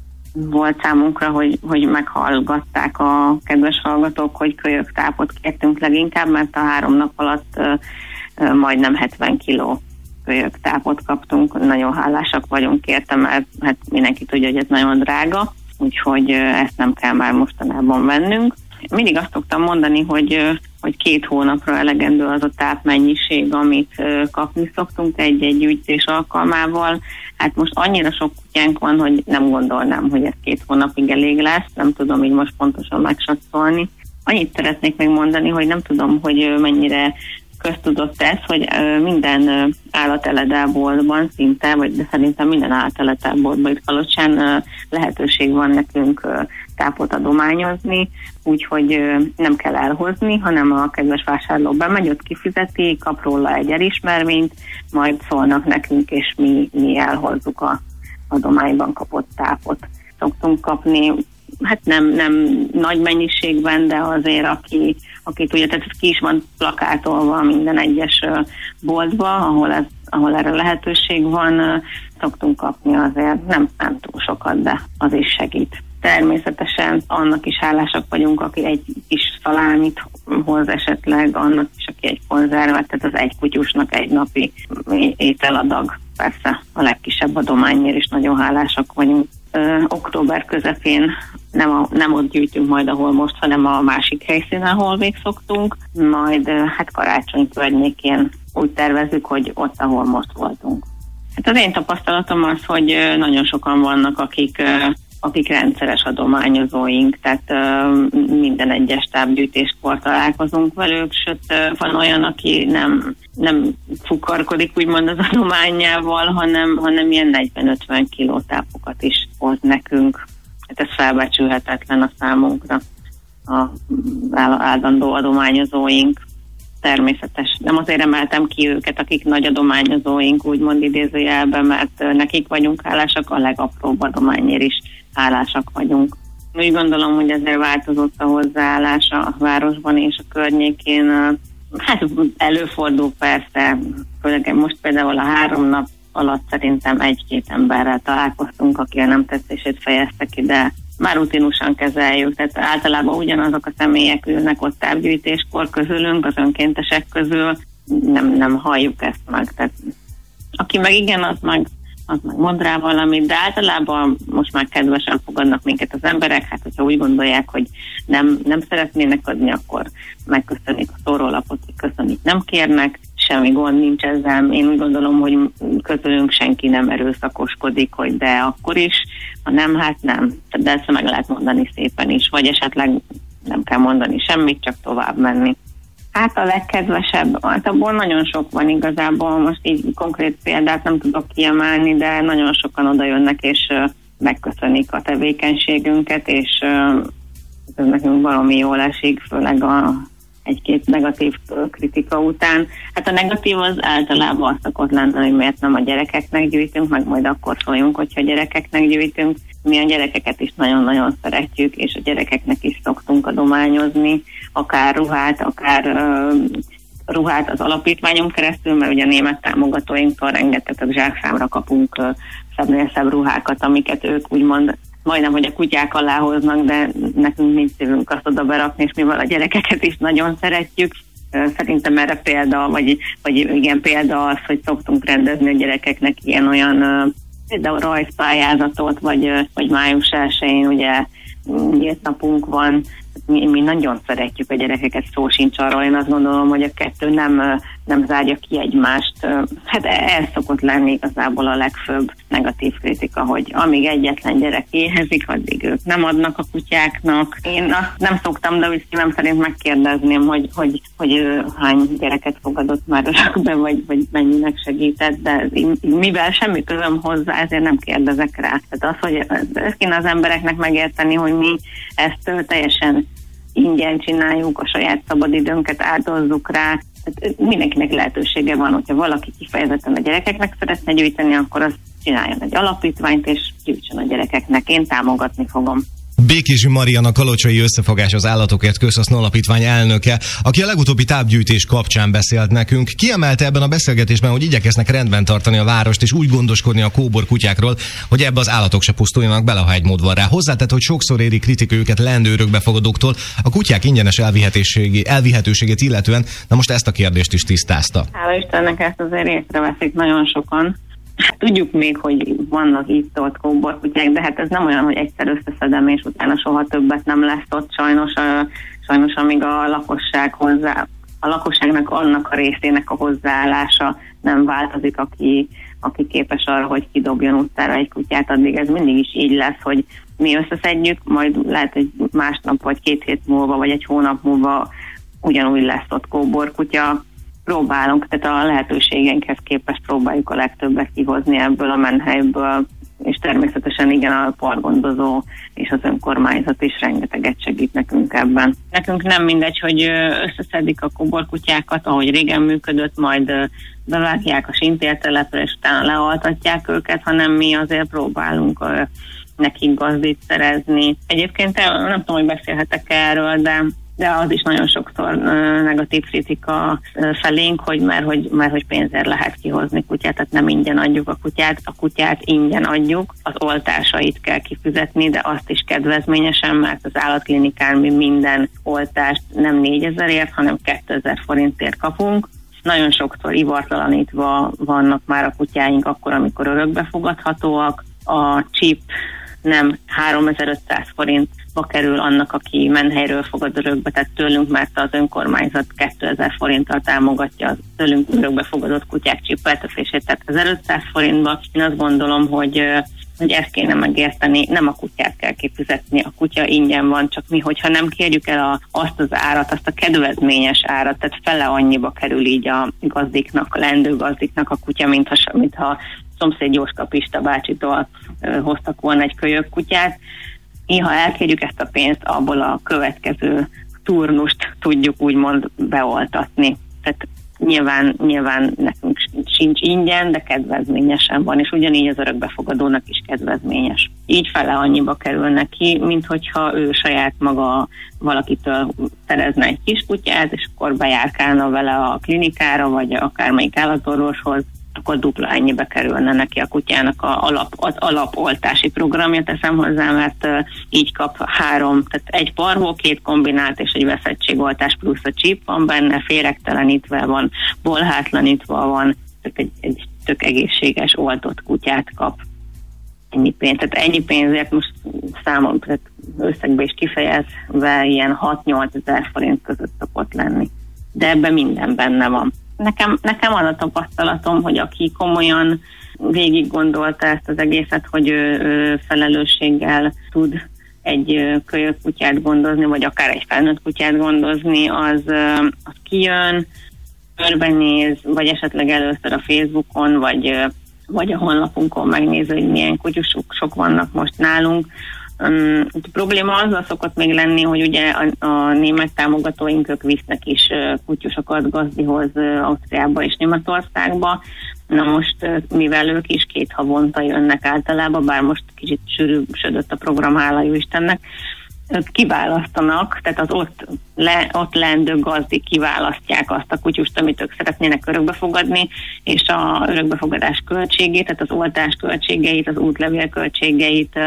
volt számunkra, hogy, hogy meghallgatták a kedves hallgatók, hogy kölyök tápot kértünk leginkább, mert a három nap alatt ö, ö, majdnem hetven kiló kölyök tápot kaptunk. Nagyon hálásak vagyunk érte, mert hát mindenki tudja, hogy ez nagyon drága, úgyhogy ö, ezt nem kell már mostanában vennünk. Mindig azt szoktam mondani, hogy, ö, hogy két hónapra elegendő az a tápmennyiség, amit ö, kapni szoktunk egy-egy gyűjtés alkalmával. Hát most annyira sok kutyánk van, hogy nem gondolnám, hogy ez két hónapig elég lesz, nem tudom így most pontosan megsatszolni. Annyit szeretnék még mondani, hogy nem tudom, hogy ö, mennyire köztudott ez, hogy ö, minden ö, állateledáboltban szinte, vagy de szerintem minden állateledáboltban itt Kalocsán ö, lehetőség van nekünk ö, tápot adományozni, úgyhogy ö, nem kell elhozni, hanem a kedves vásárló bemegy, ott kifizeti, kap róla egy elismervényt, majd szólnak nekünk, és mi, mi elhozzuk a adományban kapott tápot. Szoktunk kapni, hát nem, nem nagy mennyiségben, de azért aki, aki tudja, tehát ki is van plakátolva minden egyes ö, boltba, ahol, ez, ahol erre lehetőség van, ö, szoktunk kapni azért, nem, nem túl sokat, de az is segít. Természetesen annak is hálásak vagyunk, aki egy kis szalámit hoz esetleg, annak is, aki egy konzervet, tehát az egy kutyusnak egy napi ételadag. Persze a legkisebb adományért is nagyon hálásak vagyunk. Ö, október közepén nem, a, nem ott gyűjtünk majd, ahol most, hanem a másik helyszínen, ahol még szoktunk. Majd ö, hát karácsony környékén úgy tervezzük, hogy ott, ahol most voltunk. Hát az én tapasztalatom az, hogy ö, nagyon sokan vannak, akik ö, akik rendszeres adományozóink, tehát uh, minden egyes tápgyűjtéskor találkozunk velük, sőt uh, van olyan, aki nem, nem fukarkodik úgymond az adományával, hanem, hanem ilyen negyven-ötven kiló tápokat is hoz nekünk. Hát ez felbecsülhetetlen a számunkra, a állandó adományozóink. Természetes. Nem azért emeltem ki őket, akik nagy adományozóink, úgymond idézőjelben, mert nekik vagyunk hálásak, a legapróbb adományért is hálásak vagyunk. Úgy gondolom, hogy ezért változott a hozzáállás a városban és a környékén. Hát előfordul persze, főleg most például a három nap alatt szerintem egy-két emberrel találkoztunk, aki a nem tetszését fejezte ki, de már rutinusan kezeljük, tehát általában ugyanazok a személyek ülnek ott távgyűjtéskor közülünk, az önkéntesek közül, nem, nem halljuk ezt meg. Tehát aki meg igen, az meg, az meg mond rá valamit, de általában most már kedvesen fogadnak minket az emberek, hát hogyha úgy gondolják, hogy nem, nem szeretnének adni, akkor megköszönik a szórólapot, hogy köszönik, nem kérnek, semmi gond nincs ezzel. Én úgy gondolom, hogy közülünk senki nem erőszakoskodik, hogy de akkor is, ha nem, hát nem. De ezt meg lehet mondani szépen is, vagy esetleg nem kell mondani semmit, csak tovább menni. Hát a legkedvesebb, hát abból nagyon sok van igazából, most így konkrét példát nem tudok kiemelni, de nagyon sokan oda jönnek és uh, megköszönik a tevékenységünket, és uh, ez nekünk valami jól esik, főleg a egy-két negatív kritika után. Hát a negatív az általában azt szokott lenni, hogy miért nem a gyerekeknek gyűjtünk, meg majd akkor szóljunk, hogyha a gyerekeknek gyűjtünk. Mi a gyerekeket is nagyon-nagyon szeretjük, és a gyerekeknek is szoktunk adományozni, akár ruhát, akár uh, ruhát az alapítványon keresztül, mert ugye a német támogatóinktól rengeteg zsákszámra kapunk uh, szebbnél szebb ruhákat, amiket ők úgymond majdnem, hogy a kutyák alá hoznak, de nekünk nincs szívünk azt oda berakni, és mivel a gyerekeket is nagyon szeretjük, szerintem erre példa, vagy, vagy igen, példa az, hogy szoktunk rendezni a gyerekeknek ilyen-olyan például rajzpályázatot, vagy, vagy május elsején ugye nyílt napunk van, mi, mi nagyon szeretjük a gyerekeket, szó sincs arról, én azt gondolom, hogy a kettő nem, nem zárja ki egymást. Hát ez szokott lenni igazából a legfőbb negatív kritika, hogy amíg egyetlen gyerek éhezik, addig ők nem adnak a kutyáknak. Én azt nem szoktam, de úgy szívem szerint megkérdezném, hogy, hogy, hogy hány gyereket fogadott már örökbe, vagy, vagy mennyinek segített, de mivel semmi közöm hozzá, ezért nem kérdezek rá. Tehát az, hogy ezt kéne az embereknek megérteni, hogy mi ezt teljesen ingyen csináljuk, a saját szabadidőnket áldozzuk rá. Mindenkinek lehetősége van, hogyha valaki kifejezetten a gyerekeknek szeretne gyűjteni, akkor azt csináljon egy alapítványt, és gyűjtsön a gyerekeknek. Én támogatni fogom. Békési Marian, a Kalocsai Összefogás az Állatokért Közhasznú Alapítvány elnöke, aki a legutóbbi távgyűjtés kapcsán beszélt nekünk. Kiemelte ebben a beszélgetésben, hogy igyekeznek rendben tartani a várost, és úgy gondoskodni a kóbor kutyákról, hogy ebbe az állatok se pusztuljanak bele, ha egy mód van rá. Hozzátett, hogy sokszor éri kritika őket leendő befogadóktól a kutyák ingyenes elvihetőségét illetően, de most ezt a kérdést is tisztázta. Hála Istennek, ezt azért észreveszik nagyon sokan. Tudjuk még, hogy vannak itt-ott kóborkutyák, de hát ez nem olyan, hogy egyszer összeszedem, és utána soha többet nem lesz ott. Sajnos, a, sajnos amíg a lakosság hozzá, a lakosságnak annak a részének a hozzáállása nem változik, aki, aki képes arra, hogy kidobjon utcára egy kutyát, addig ez mindig is így lesz, hogy mi összeszedjük, majd lehet, hogy másnap, vagy két hét múlva, vagy egy hónap múlva ugyanúgy lesz ott kóborkutya. Próbálunk, tehát a lehetőségeinkhez képest próbáljuk a legtöbbet kihozni ebből a menhelyből, és természetesen igen, a parkgondozó és az önkormányzat is rengeteget segít nekünk ebben. Nekünk nem mindegy, hogy összeszedik a kóborkutyákat, ahogy régen működött, majd bevágják a sintértelepre, és utána lealtatják őket, hanem mi azért próbálunk nekik gazdit szerezni. Egyébként nem tudom, hogy beszélhetek erről, de de az is nagyon sokszor uh, negatív kritika uh, felénk, hogy mert, hogy mert hogy pénzért lehet kihozni kutyát, tehát nem ingyen adjuk a kutyát, a kutyát ingyen adjuk, az oltásait kell kifizetni, de azt is kedvezményesen, mert az állatklinikán mi minden oltást nem négyezerért, hanem kétezer forintért kapunk. Nagyon sokszor ivartalanítva vannak már a kutyáink akkor, amikor örökbefogadhatóak. A chip nem háromezer-ötszáz forintba kerül annak, aki menhelyről fogad örökbe, tehát tőlünk, mert az önkormányzat kétezer forinttal támogatja az tőlünk örökbe fogadott kutyák csipeltetését, tehát ezerötszáz forintba. Én azt gondolom, hogy, hogy ezt kéne megérteni, nem a kutyát kell kifizetni, a kutya ingyen van, csak mi, hogyha nem kérjük el a, azt az árat, azt a kedvezményes árat, tehát fele annyiba kerül így a gazdiknak, a leendő gazdiknak a kutya, mintha, mintha szomszéd Jóska Pista bácsitól ö, hoztak volna egy kölyök kutyát. Ha elkérjük ezt a pénzt, abból a következő turnust tudjuk úgymond beoltatni. Tehát nyilván, nyilván nekünk sincs ingyen, de kedvezményesen van, és ugyanígy az örökbefogadónak is kedvezményes. Így fele annyiba kerül neki, mint hogyha ő saját maga valakitől szerezne egy kiskutyát, és akkor bejárkálna vele a klinikára, vagy akármelyik állatorvoshoz, akkor dupla ennyibe kerülne neki a kutyának a alap, az alapoltási programja, teszem hozzá, mert uh, így kap három, tehát egy parvó, két kombinált és egy veszettségoltás plusz a csíp van benne, féregtelenítve van, bolhátlanítva van, tehát egy, egy tök egészséges, oltott kutyát kap. Ennyi pénz, tehát ennyi pénzért most számom, tehát összegbe is kifejezve ilyen hat-nyolc ezer forint között szokott lenni. De ebben minden benne van. Nekem, nekem az a tapasztalatom, hogy aki komolyan végig gondolta ezt az egészet, hogy ő, ő felelősséggel tud egy kölyök kutyát gondozni, vagy akár egy felnőtt kutyát gondozni, az, az kijön, körbenéz, vagy esetleg először a Facebookon, vagy, vagy a honlapunkon megnéz, hogy milyen kutyusok sok vannak most nálunk. Um, a probléma azzal szokott még lenni, hogy ugye a, a német támogatóink ők visznek is uh, kutyusokat gazdihoz uh, Ausztriába és Németországba. Na most, uh, mivel ők is két havonta jönnek általában, bár most kicsit sűrűsödött a program, hála jó Istennek, ők kiválasztanak, tehát az ott, le, ott lendő gazdik kiválasztják azt a kutyust, amit ők szeretnének örökbefogadni, és a örökbefogadás költségét, tehát az oltás költségeit, az útlevél költségeit,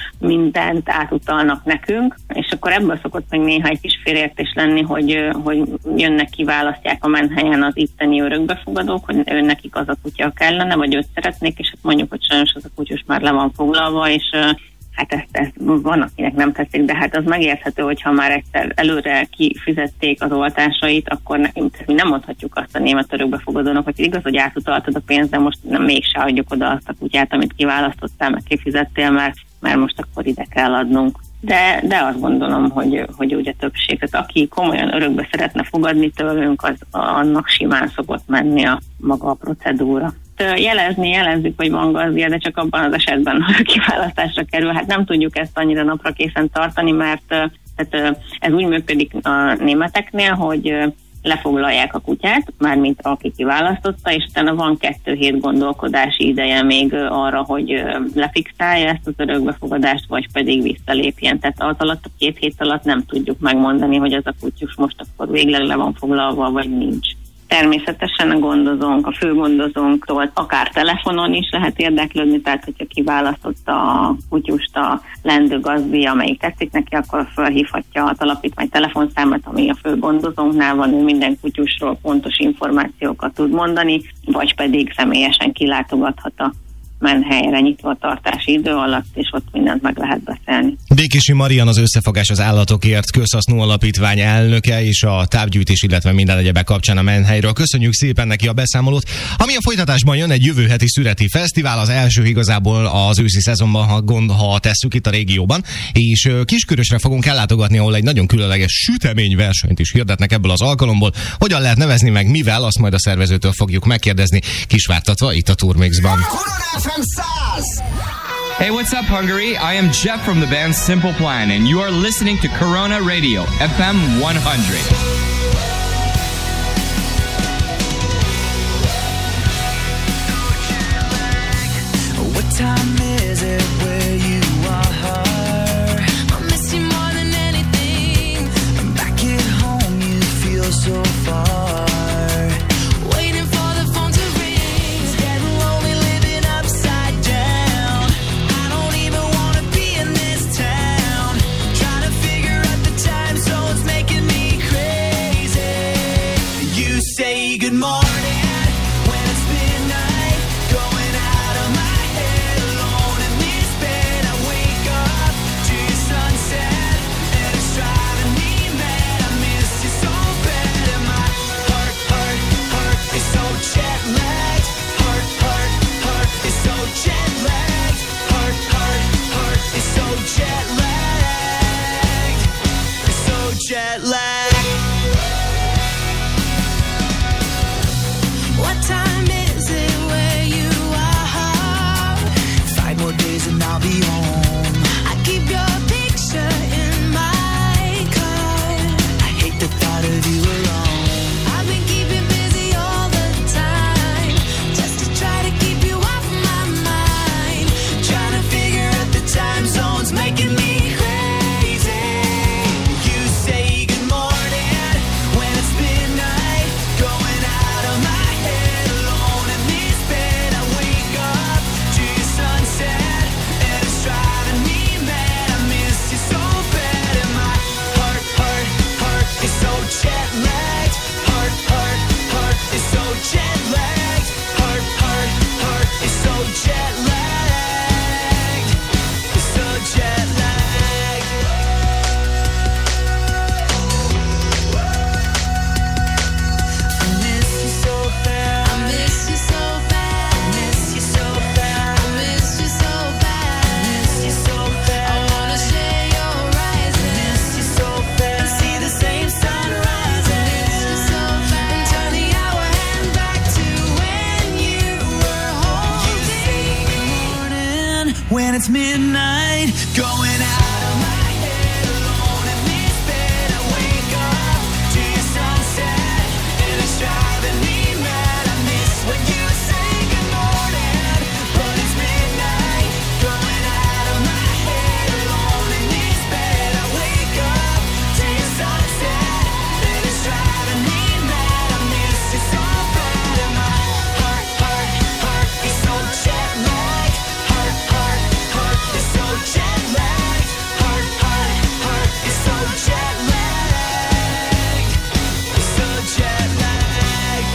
mindent átutalnak nekünk, és akkor ebből szokott még néha egy kis félreértés lenni, hogy, hogy jönnek, kiválasztják a menhelyen az itteni örökbefogadók, hogy ő nekik az a kutya kellene, vagy őt szeretnék, és hát mondjuk, hogy sajnos az a kutyus már le van foglalva, és hát ezt, ezt van, akinek nem tetszik, de hát az megérthető, hogyha már egyszer előre kifizették az oltásait, akkor nekünk mi nem mondhatjuk azt a német örökbefogadónak, hogy igaz, hogy átutaltad a pénzt, de most nem, mégse adjuk oda azt a kutyát, amit kiválasztottál, meg kifizettél, mert, mert most akkor ide kell adnunk. De, de azt gondolom, hogy, hogy úgy a többség. Tehát aki komolyan örökbe szeretne fogadni tőlünk, az annak simán szokott menni a maga a procedúra. Jelezni, jelezzük, hogy van gazdia, de csak abban az esetben, hogy kiválasztásra kerül. Hát nem tudjuk ezt annyira napra készen tartani, mert tehát ez úgy működik a németeknél, hogy lefoglalják a kutyát, mármint aki kiválasztotta, és utána van kettő hét gondolkodási ideje még arra, hogy lefixálja ezt az örökbefogadást, vagy pedig visszalépjen. Tehát az alatt, a két hét alatt nem tudjuk megmondani, hogy az a kutyus most akkor végleg le van foglalva, vagy nincs. Természetesen a gondozónk, a főgondozónktól akár telefonon is lehet érdeklődni, tehát hogyha kiválasztotta a kutyust a lendő gazdi, amelyik tetszik neki, akkor felhívhatja az alapítvány telefonszámot, ami a főgondozónknál van, ő minden kutyusról pontos információkat tud mondani, vagy pedig személyesen kilátogathat a menhelyre nyitva a tartási idő alatt, és ott mindent meg lehet beszélni. Békési Marian, az Összefogás az Állatokért Közhasznú Alapítvány elnöke, és a távgyűjtés, illetve minden egyebek kapcsán a menhelyről. Köszönjük szépen neki a beszámolót. Ami a folytatásban jön, egy jövő heti szüreti fesztivál, az első igazából az őszi szezonban, ha, gond, ha tesszük itt a régióban, és Kiskörösre fogunk ellátogatni, ahol egy nagyon különleges süteményversenyt is hirdetnek ebből az alkalomból. Hogyan lehet nevezni meg, mivel, azt majd a szervezőtől fogjuk megkérdezni, kisvártatva itt a Turmixban. Hey, what's up, Hungary? I am Jeff from the band Simple Plan, and you are listening to Corona Radio, F M one hundred. What time is it where you are? I miss you more than anything. Back at home, you feel so far. Good morning when it's midnight, going out of my head alone in this bed. I wake up to your sunset and it's driving me mad. I miss you so bad and my heart, heart, heart is so jet lagged. Heart, heart, heart is so jet lagged. Heart, heart, heart is so jet lagged. It's so jet lagged. What time is it where you are? Five more days and I'll be home. I keep your picture in my car. I hate the thought of you alone. I've been keeping busy all the time. it's midnight, going out of my head, alone in this bed. I wake up to your sunset, and it's driving me mad. I miss when you say good morning, but it's midnight, going out of my head, alone in this bed. I wake up to your sunset, and it's driving me mad. I miss you so bad, and my heart, heart, heart is so jet lagged. Heart, heart, heart is so jet lagged. Heart, heart, heart is so jet lagged. It's so jet lagged.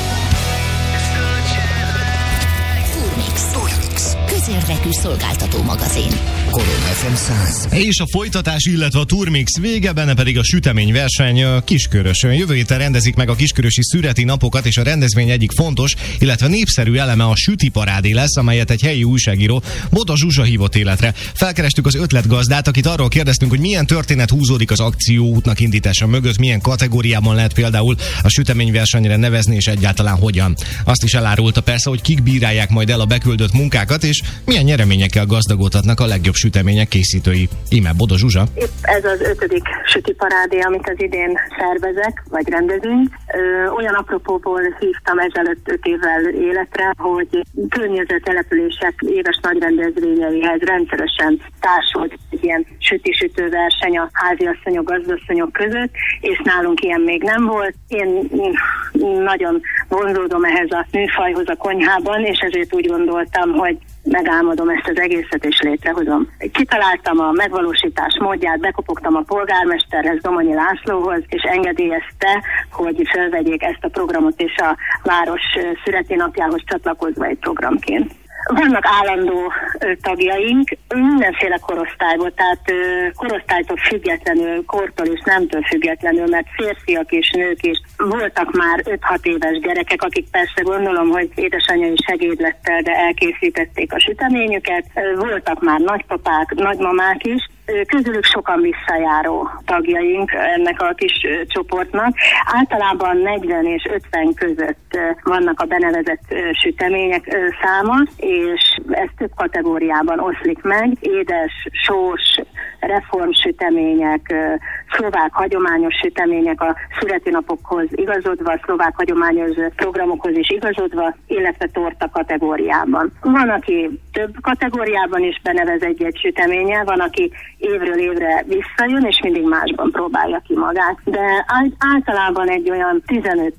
It's so jet lagged. Turmix. Turmix. Közérdekű szolgáltató magazin. Korona ef em száz. És a folytatás, illetve a Turmix vége, benne pedig a süteményverseny a Kiskörösön. Jövő héten rendezik meg a kiskörösi szüreti napokat, és a rendezvény egyik fontos, illetve népszerű eleme a sütiparádé lesz, amelyet egy helyi újságíró, Boda Zsuzsa hívott életre. Felkerestük az ötletgazdát, akit arról kérdeztünk, hogy milyen történet húzódik az akcióútnak indítása mögött, milyen kategóriában lehet például a süteményversenyre nevezni, és egyáltalán hogyan. Azt is elárulta persze, hogy kik bírálják majd el a beküldött munkákat, és milyen nyereményekkel gazdagodhatnak a legjobb sütemények készítői. Íme Boda Zsuzsa. Épp ez az ötödik sütiparádé, amit az idén szervezek, vagy rendezünk. Ö, olyan apropóból hívtam ezelőtt öt évvel életre, hogy környező települések éves nagy rendezvényeihez rendszeresen társult egy ilyen süti-sütő verseny a háziasszonyok, gazdasszonyok között, és nálunk ilyen még nem volt. Én nagyon vonzódom ehhez a műfajhoz a konyhában, és ezért úgy gondoltam, hogy megálmodom ezt az egészet, és létrehozom. Kitaláltam a megvalósítás módját, bekopogtam a polgármesterhez, Domonyi Lászlóhoz, és engedélyezte, hogy felvegyék ezt a programot, és a város szüreti napjához csatlakozva egy programként. Vannak állandó ö, tagjaink, mindenféle korosztályból, tehát ö, korosztálytól függetlenül, kortól és nemtől függetlenül, mert férfiak és nők is voltak már öt-hat éves gyerekek, akik persze gondolom, hogy édesanyai segédlettel, de elkészítették a süteményüket. Ö, voltak már nagypapák, nagymamák is, közülük sokan visszajáró tagjaink ennek a kis csoportnak. Általában negyven és ötven között vannak a benevezett sütemények száma, és ez több kategóriában oszlik meg. Édes, sós, reformsütemények, szlovák hagyományos sütemények a születi napokhoz igazodva, szlovák hagyományos programokhoz is igazodva, illetve torta kategóriában. Van, aki több kategóriában is benevez egy-egy süteménnyel, van, aki évről évre visszajön, és mindig másban próbálja ki magát. De általában egy olyan tizenöt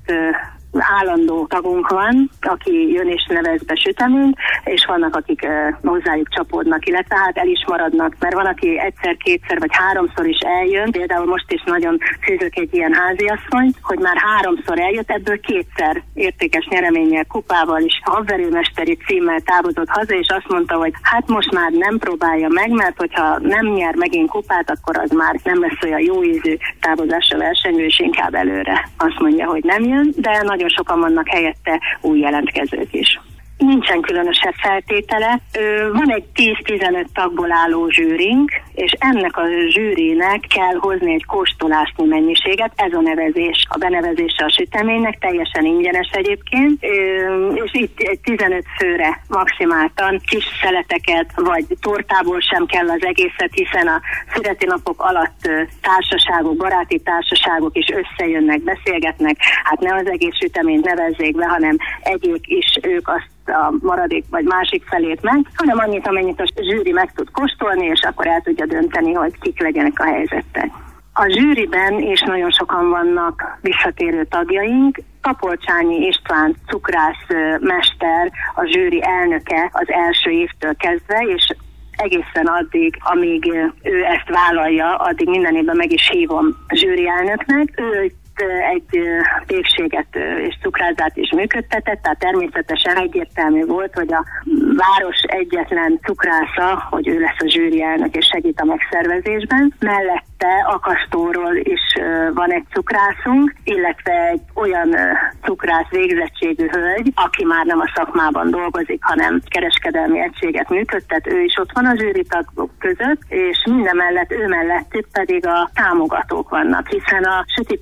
állandó tagunk van, aki jön és nevez be süteményt, és vannak, akik uh, hozzájuk csapódnak, illetve hát el is maradnak, mert van, aki egyszer, kétszer vagy háromszor is eljön, például most is nagyon főzök egy ilyen háziasszonyt, hogy már háromszor eljött, ebből kétszer értékes nyereménnyel, kupával is, havverőmesteri címmel távozott haza, és azt mondta, hogy hát most már nem próbálja meg, mert hogyha nem nyer megint kupát, akkor az már nem lesz olyan jó ízű távozás a versenyről, és inkább előre azt mondja, hogy nem jön, de nagyon sokan vannak helyette új jelentkezők is. Nincsen különösebb feltétele. Van egy tíz-tizenöt tagból álló zsűrink, és ennek a zsűrinek kell hozni egy kóstolásnyi mennyiséget, ez a nevezés, a benevezése a süteménynek, teljesen ingyenes egyébként, és itt egy tizenöt főre maximáltan kis szeleteket, vagy tortából sem kell az egészet, hiszen a születi napok alatt társaságok, baráti társaságok is összejönnek, beszélgetnek, hát ne az egész süteményt nevezzék be, hanem egyék is ők azt a maradék vagy másik felét meg, hanem annyit, amennyit a zsűri meg tud kóstolni, és akkor el tudja dönteni, hogy kik legyenek a helyzetben. A zsűriben is nagyon sokan vannak visszatérő tagjaink. Tapolcsányi István cukrász mester, a zsűri elnöke az első évtől kezdve, és egészen addig, amíg ő ezt vállalja, addig minden évben meg is hívom zsűri elnöknek. Ő egy pékséget és cukrázát is működtetett, tehát természetesen egyértelmű volt, hogy a város egyetlen cukrásza, hogy ő lesz a zsűri elnök és segít a megszervezésben. Mellette Akasztóról is van egy cukrászunk, illetve egy olyan cukrász végzettségű hölgy, aki már nem a szakmában dolgozik, hanem kereskedelmi egységet működtet, ő is ott van a zsűritagok között, és minden mellett ő mellettük pedig a támogatók vannak, hiszen a sütiparádé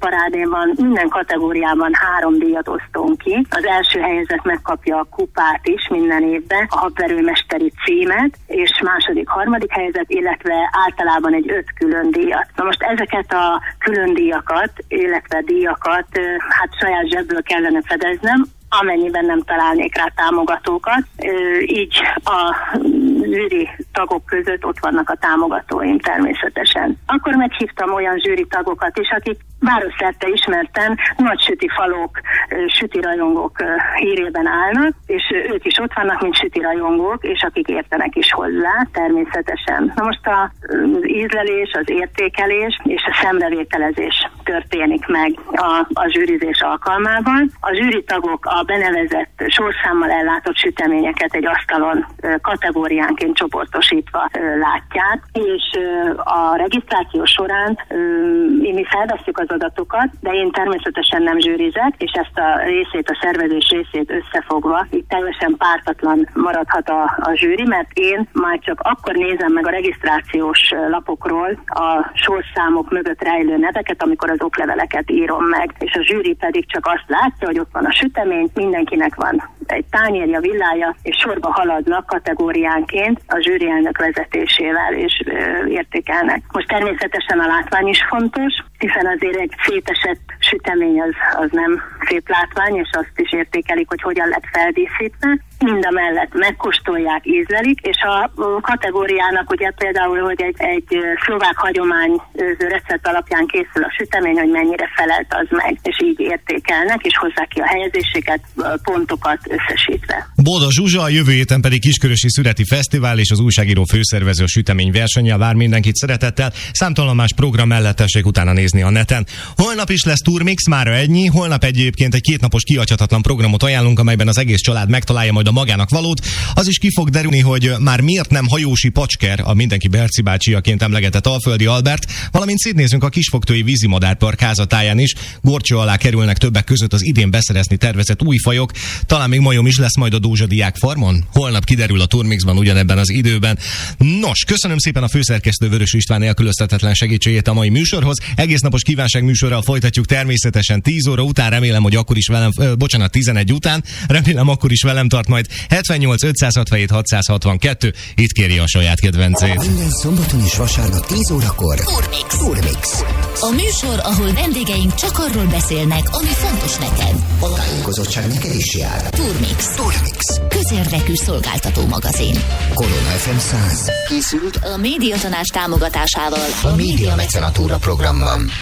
turnéban minden kategóriában három díjat osztunk ki. Az első helyezett megkapja a kupát is minden évben, a habverőmesteri címet, és második, harmadik helyezett, illetve általában egy öt külön díjat. Na most ezeket a külön díjakat, illetve díjakat hát saját zsebből kellene fedeznem, amennyiben nem találnék rá támogatókat. Így a zsűri tagok között ott vannak a támogatóim természetesen. Akkor meghívtam olyan zsűri tagokat is, akik városszerte ismerten nagy süti falók, süti rajongók hírében állnak, és ők is ott vannak, mint süti rajongók, és akik értenek is hozzá, természetesen. Na most az ízlelés, az értékelés és a szemrevételezés történik meg a, a zsűrizés alkalmával. A zsűri tagok a benevezett sorszámmal ellátott süteményeket egy asztalon kategóriánként csoportosítva látják, és a regisztráció során mi felvesszük az adatokat, de én természetesen nem zsűrizek, és ezt a részét, a szervezés részét összefogva, itt teljesen pártatlan maradhat a, a zsűri, mert én már csak akkor nézem meg a regisztrációs lapokról a sorszámok mögött rejlő neveket, amikor az okleveleket írom meg, és a zsűri pedig csak azt látja, hogy ott van a sütemény, mindenkinek van egy tányérja, villája, és sorba haladnak kategóriánként a zsűri elnök vezetésével, és ö, értékelnek. Most természetesen a látvány is fontos, hiszen azért egy szétesett sütemény az, az nem szép látvány, és azt is értékelik, hogy hogyan lett feldíszítve. Mind a mellett megkóstolják, ízlelik, és a kategóriának ugye például, hogy egy, egy szlovák hagyományőző recept alapján készül a sütemény, hogy mennyire felelt az meg, és így értékelnek, és hozzák ki a helyezéseket, pontokat összesítve. Boda Zsuzsa, a jövő héten pedig Kiskörösi Szüreti Fesztivál és az újságíró főszervező a sütemény versennyel vár mindenkit szeretettel. Számtalan más program mellett tessék utána nézni a neten. Holnap is lesz Turmix, mára ennyi. Holnap egyébként egy kétnapos kihagyhatatlan programot ajánlunk, amelyben az egész család megtalálja majd a magának valót. Az is ki fog derülni, hogy már miért nem Hajósi Pacsker, a mindenki Berci bácsiaként emlegetett Alföldi Albert, valamint szétnézünk a Kisfogtői vízimadárpark házatáján is. Górcső alá kerülnek többek között az idén beszerezni tervezett új fajok. Talán még majom is lesz majd a Dózsa Diák Farmon. Holnap kiderül a Turmixban ugyanebben az időben. Nos, köszönöm szépen a főszerkesztő Vörös István nélkülözhetetlen segítségét a mai műsorhoz. Egész napos kívánság műsorral folytatjuk természetesen tíz óra után, remélem, hogy akkor is velem, ö, bocsánat, tizenegy után, remélem akkor is velem tart majd hetvennyolc ötszázhatvanhét hatszázhatvankettő, itt kéri a saját kedvencét. Minden szombaton és vasárnap tíz órakor Turmix. Turmix. A műsor, ahol vendégeink csak arról beszélnek, ami fontos neked. A tájékozottság neked is jár. Turmix. Turmix. Közérdekű szolgáltató magazin. Korona ef em száz. Készült a Médiatanács támogatásával A Média Mecenatúra programban.